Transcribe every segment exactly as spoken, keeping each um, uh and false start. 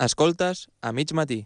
Escoltes a mig matí.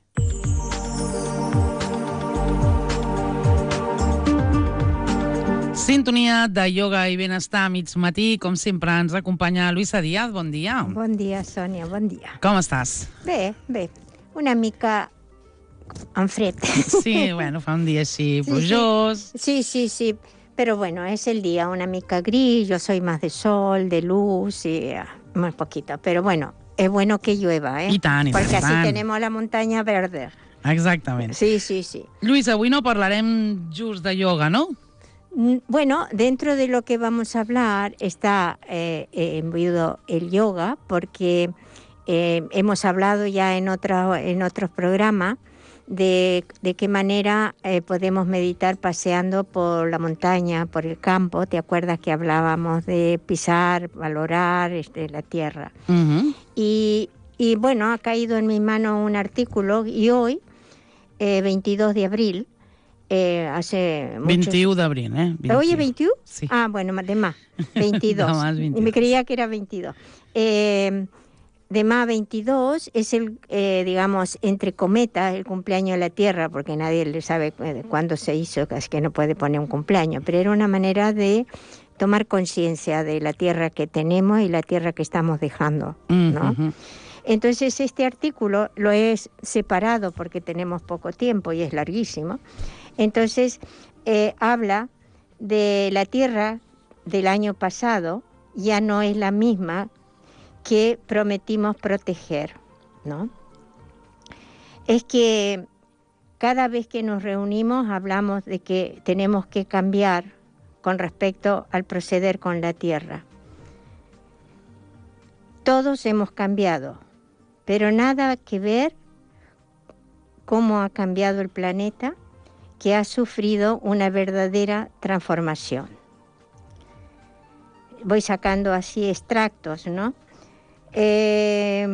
Sintonia de ioga i benestar a mig matí. Com sempre ens acompanya Luisa Díaz. Bon dia. Bon dia, Sònia, bon dia. Com estàs? Bé, bé. Una mica en fred. Sí, bueno, fa un dia així plujós. Sí, sí, sí. Pero bueno, es el día una mica gris. Yo soy más de sol, de luz y uh, muy poquito. Pero bueno, es bueno que llueva, ¿eh? I tant, i tant, Porque i así tant. tenemos la montaña verde. Exactament. Sí, sí, sí. Lluís, avui no parlarem just de ioga, no? Bueno, dentro de lo que vamos a hablar está eh, eh, imbuido el yoga, porque eh, hemos hablado ya en, otra, en otros programas de, de qué manera eh, podemos meditar paseando por la montaña, por el campo. ¿Te acuerdas que hablábamos de pisar, valorar este, la tierra? Uh-huh. Y, y bueno, ha caído en mi mano un artículo y hoy, eh, veintidós de abril, Eh, hace muchos... veintiuno d'abril, eh? veintiuno. ¿Hoy es veintiuno? Sí. Ah, bueno, de más, veintidós. De más veintidós. Me creía que era veintidós. Eh, de más veintidós es el, eh, digamos, entre cometas, el cumpleaños de la Tierra, porque nadie le sabe cuándo se hizo, así que no puede poner un cumpleaños, pero era una manera de tomar conciencia de la Tierra que tenemos y la Tierra que estamos dejando, ¿no? Uh-huh. Entonces este artículo lo he separado porque tenemos poco tiempo y es larguísimo. Entonces eh, habla de la tierra del año pasado, ya no es la misma que prometimos proteger, ¿no? Es que cada vez que nos reunimos hablamos de que tenemos que cambiar con respecto al proceder con la tierra. Todos hemos cambiado, pero nada que ver cómo ha cambiado el planeta, que ha sufrido una verdadera transformación. Voy sacando así extractos, ¿no? Eh,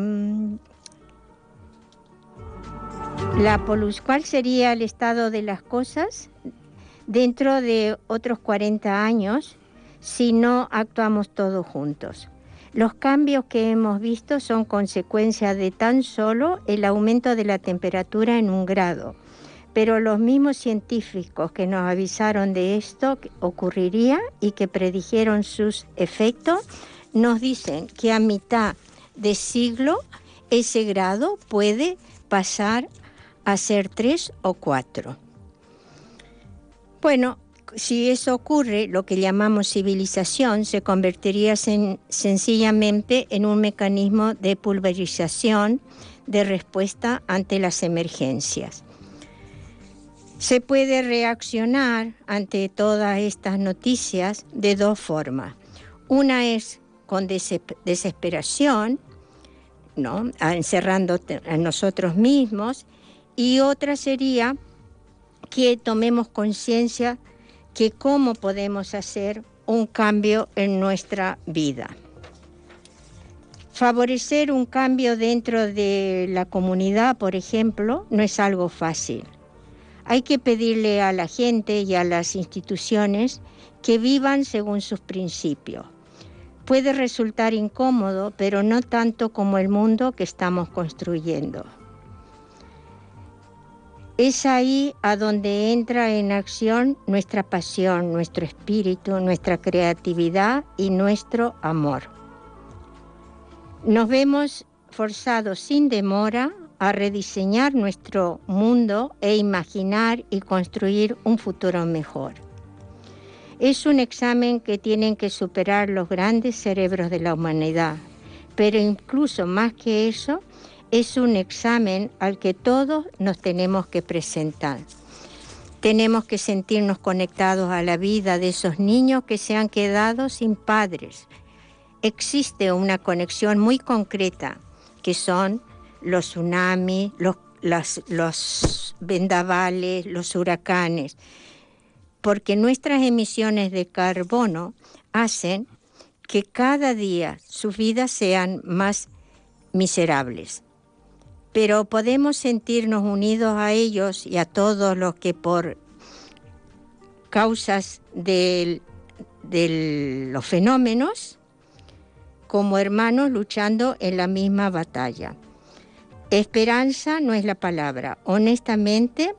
la polución, ¿cuál sería el estado de las cosas dentro de otros cuarenta años si no actuamos todos juntos? Los cambios que hemos visto son consecuencia de tan solo el aumento de la temperatura en un grado. Pero los mismos científicos que nos avisaron de esto que ocurriría y que predijeron sus efectos, nos dicen que a mitad de siglo ese grado puede pasar a ser tres o cuatro. Bueno, si eso ocurre, lo que llamamos civilización se convertiría sen- sencillamente en un mecanismo de pulverización de respuesta ante las emergencias. Se puede reaccionar ante todas estas noticias de dos formas. Una es con desesperación, ¿no? Encerrando a nosotros mismos, y otra sería que tomemos conciencia que cómo podemos hacer un cambio en nuestra vida. Favorecer un cambio dentro de la comunidad, por ejemplo, no es algo fácil. Hay que pedirle a la gente y a las instituciones que vivan según sus principios. Puede resultar incómodo, pero no tanto como el mundo que estamos construyendo. Es ahí a donde entra en acción nuestra pasión, nuestro espíritu, nuestra creatividad y nuestro amor. Nos vemos forzados sin demora a rediseñar nuestro mundo e imaginar y construir un futuro mejor. Es un examen que tienen que superar los grandes cerebros de la humanidad, pero incluso más que eso, es un examen al que todos nos tenemos que presentar. Tenemos que sentirnos conectados a la vida de esos niños que se han quedado sin padres. Existe una conexión muy concreta, que son los tsunamis, los, los, los vendavales, los huracanes, porque nuestras emisiones de carbono hacen que cada día sus vidas sean más miserables. Pero podemos sentirnos unidos a ellos y a todos los que por causas de, de los fenómenos, como hermanos luchando en la misma batalla. Esperanza no es la palabra. Honestamente,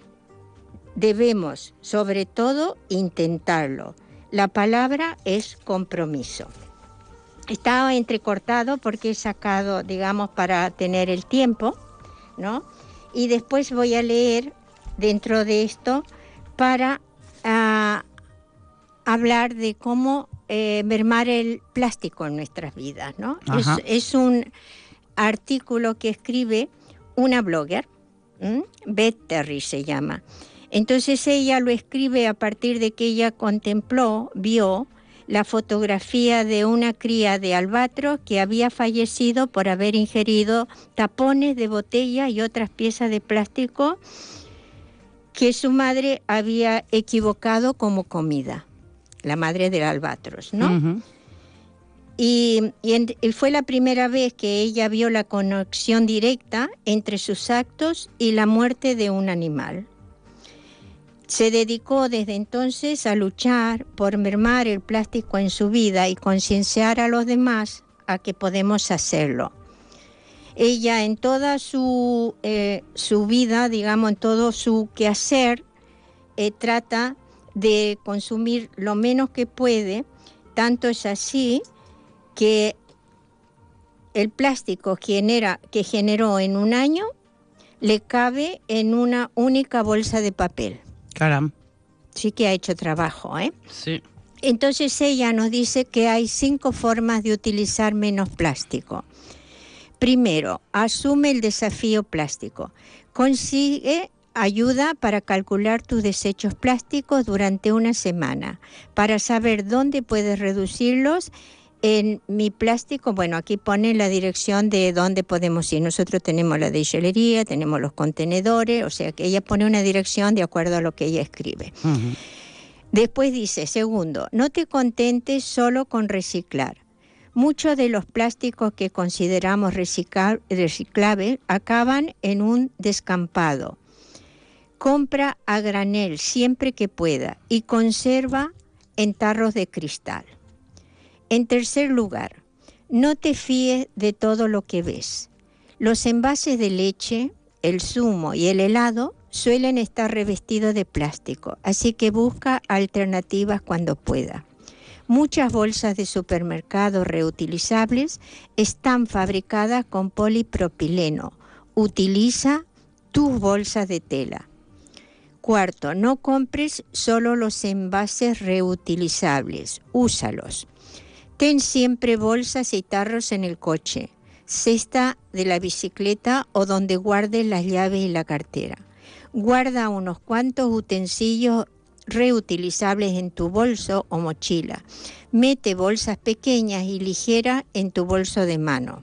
debemos, sobre todo, intentarlo. La palabra es compromiso. Estaba entrecortado porque he sacado, digamos, para tener el tiempo, ¿no? Y después voy a leer dentro de esto para uh, hablar de cómo eh, mermar el plástico en nuestras vidas, ¿no? Es, es un artículo que escribe una blogger, ¿m? Beth Terry se llama. Entonces ella lo escribe a partir de que ella contempló, vio la fotografía de una cría de albatros que había fallecido por haber ingerido tapones de botella y otras piezas de plástico que su madre había equivocado como comida, la madre del albatros, ¿no? Uh-huh. Y, y, en, y fue la primera vez que ella vio la conexión directa entre sus actos y la muerte de un animal. Se dedicó desde entonces a luchar por mermar el plástico en su vida y concienciar a los demás a que podemos hacerlo. Ella en toda su, eh, su vida, digamos, en todo su quehacer, eh, trata de consumir lo menos que puede. Tanto es así que el plástico que, genera, que generó en un año le cabe en una única bolsa de papel. Caramba. Sí que ha hecho trabajo, ¿eh? Sí. Entonces ella nos dice que hay cinco formas de utilizar menos plástico. Primero, asume el desafío plástico. Consigue ayuda para calcular tus desechos plásticos durante una semana, para saber dónde puedes reducirlos. En Mi Plástico, bueno, aquí pone la dirección de dónde podemos ir. Nosotros tenemos la deshillería, tenemos los contenedores, o sea que ella pone una dirección de acuerdo a lo que ella escribe. Uh-huh. Después dice, segundo, no te contentes solo con reciclar. Muchos de los plásticos que consideramos recicla- reciclables acaban en un descampado. Compra a granel siempre que pueda y conserva en tarros de cristal. En tercer lugar, no te fíes de todo lo que ves. Los envases de leche, el zumo y el helado suelen estar revestidos de plástico, así que busca alternativas cuando pueda. Muchas bolsas de supermercado reutilizables están fabricadas con polipropileno. Utiliza tus bolsas de tela. Cuarto, no compres solo los envases reutilizables, úsalos. Ten siempre bolsas y tarros en el coche, cesta de la bicicleta o donde guardes las llaves y la cartera. Guarda unos cuantos utensilios reutilizables en tu bolso o mochila. Mete bolsas pequeñas y ligeras en tu bolso de mano.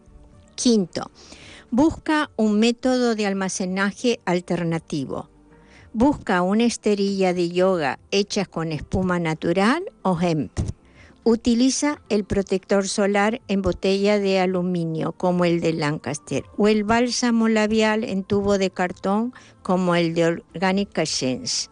Quinto, busca un método de almacenaje alternativo. Busca una esterilla de yoga hecha con espuma natural o hemp. Utiliza el protector solar en botella de aluminio como el de Lancaster o el bálsamo labial en tubo de cartón como el de Organic Essence.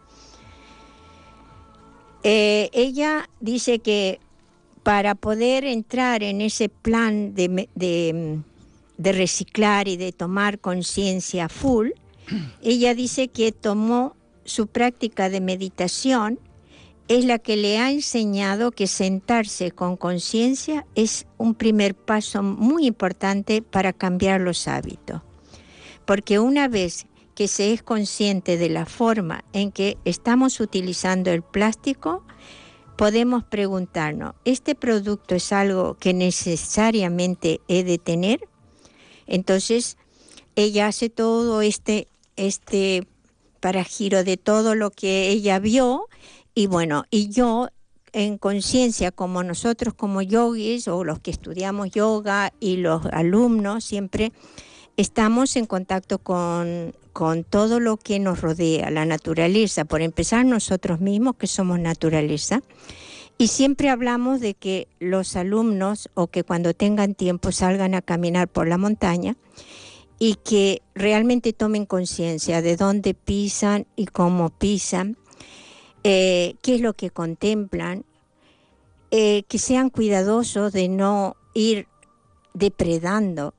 Eh, ella dice que para poder entrar en ese plan de, de, de reciclar y de tomar conciencia full, ella dice que tomó su práctica de meditación. Es la que le ha enseñado que sentarse con conciencia es un primer paso muy importante para cambiar los hábitos. Porque una vez que se es consciente de la forma en que estamos utilizando el plástico, podemos preguntarnos, ¿este producto es algo que necesariamente he de tener? Entonces, ella hace todo este, este paragiro de todo lo que ella vio. Y bueno, y yo en conciencia, como nosotros como yogis o los que estudiamos yoga y los alumnos, siempre estamos en contacto con, con todo lo que nos rodea, la naturaleza, por empezar nosotros mismos que somos naturaleza. Y siempre hablamos de que los alumnos o que cuando tengan tiempo salgan a caminar por la montaña y que realmente tomen conciencia de dónde pisan y cómo pisan. Eh, qué es lo que contemplan, eh, que sean cuidadosos de no ir depredando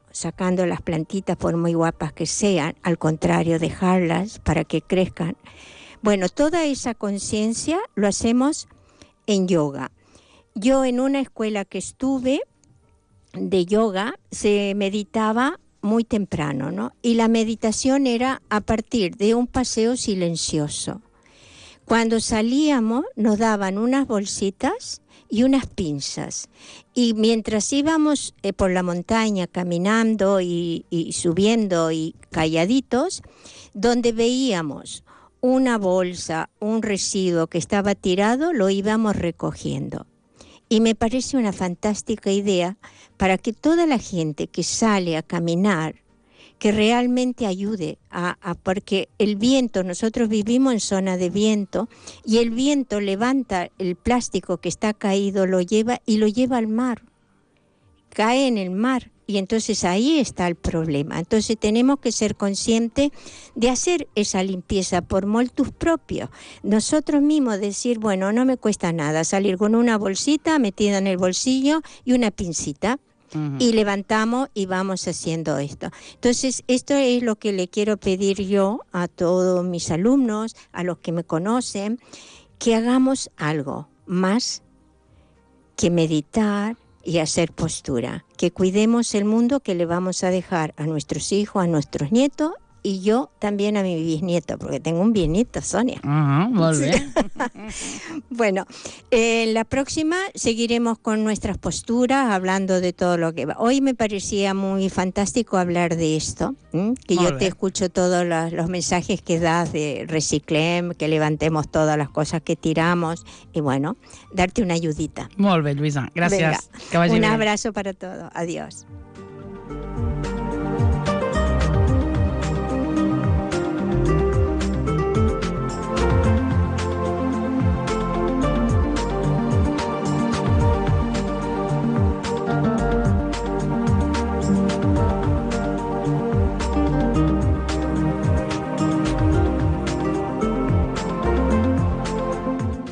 sacando las plantitas por muy guapas que sean, al contrario, dejarlas para que crezcan. Bueno, toda esa conciencia lo hacemos en yoga. Yo en una escuela que estuve de yoga se meditaba muy temprano, ¿no? Y la meditación era a partir de un paseo silencioso. Cuando salíamos nos daban unas bolsitas y unas pinzas. Y mientras íbamos eh, por la montaña caminando y, y subiendo y calladitos, donde veíamos una bolsa, un residuo que estaba tirado, lo íbamos recogiendo. Y me parece una fantástica idea para que toda la gente que sale a caminar, que realmente ayude, a, a, porque el viento, nosotros vivimos en zona de viento, y el viento levanta el plástico que está caído, lo lleva y lo lleva al mar, cae en el mar, y entonces ahí está el problema. Entonces tenemos que ser conscientes de hacer esa limpieza por motus propios. Nosotros mismos decir, bueno, no me cuesta nada salir con una bolsita metida en el bolsillo y una pincita. Uh-huh. Y levantamos y vamos haciendo esto. Entonces, esto es lo que le quiero pedir yo a todos mis alumnos, a los que me conocen, que hagamos algo más que meditar y hacer postura, que cuidemos el mundo que le vamos a dejar a nuestros hijos, a nuestros nietos, y yo también a mi bisnieto, porque tengo un bisnieto, Sonia. Uh-huh, muy bien. Bueno, en eh, la próxima seguiremos con nuestras posturas, hablando de todo lo que va. Hoy me parecía muy fantástico hablar de esto, ¿eh? que muy yo bien. Te escucho todos los, los mensajes que das de reciclem, que levantemos todas las cosas que tiramos, y bueno, darte una ayudita. Muy bien, Luisa. Gracias. Venga, que vagi un abrazo para todos. Adiós.